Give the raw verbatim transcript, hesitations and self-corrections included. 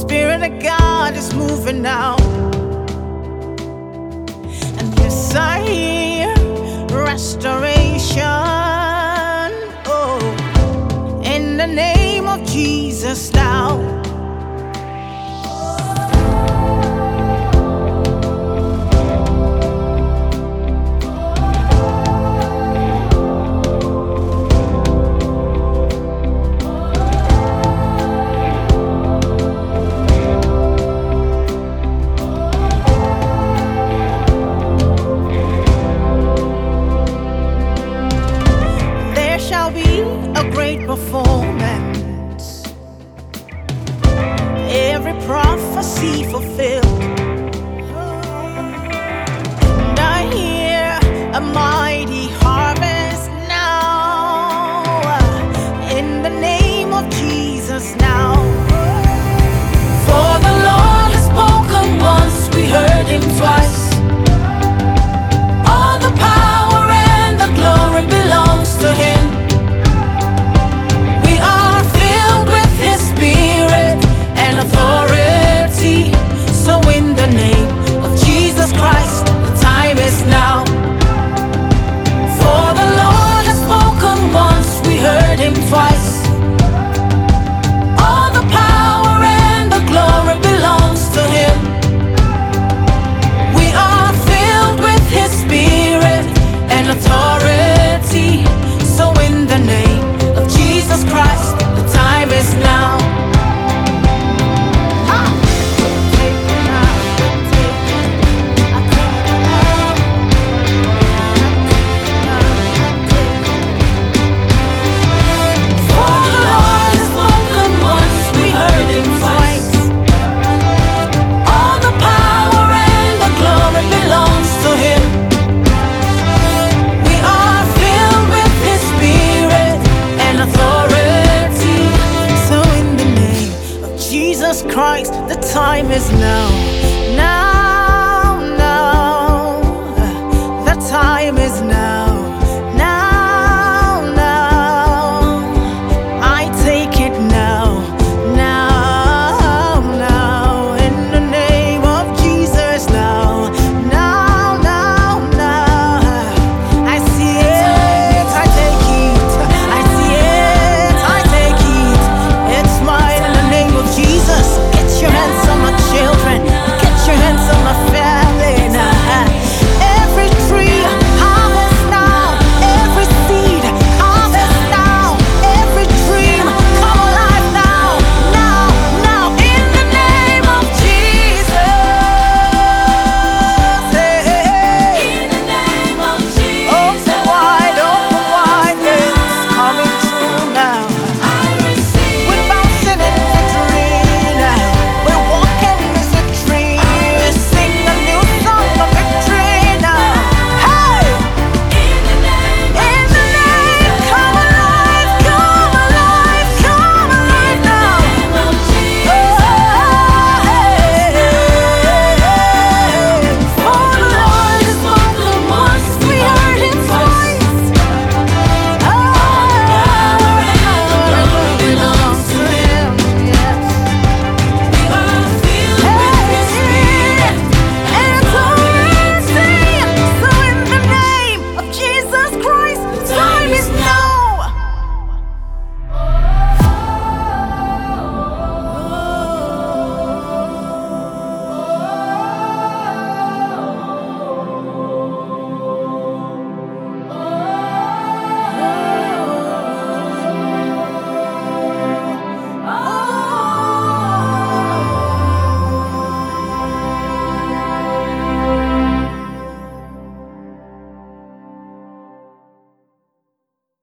Spirit of God is moving now. And yes, I hear restoration. Oh, in the name of Jesus now. Performance, every prophecy fulfilled, and I hear a mighty harvest now, in the name of Jesus now. For the Lord has spoken once, we heard him twice. All the power and the glory belongs to him. Authority, so in the name of Jesus Christ, the time is now. For the Lord has spoken once, we heard him twice. All the power and the glory belongs to him. We are filled with his spirit and authority, so in the name of Jesus Christ, the time is now. Jesus Christ, the time is now, now.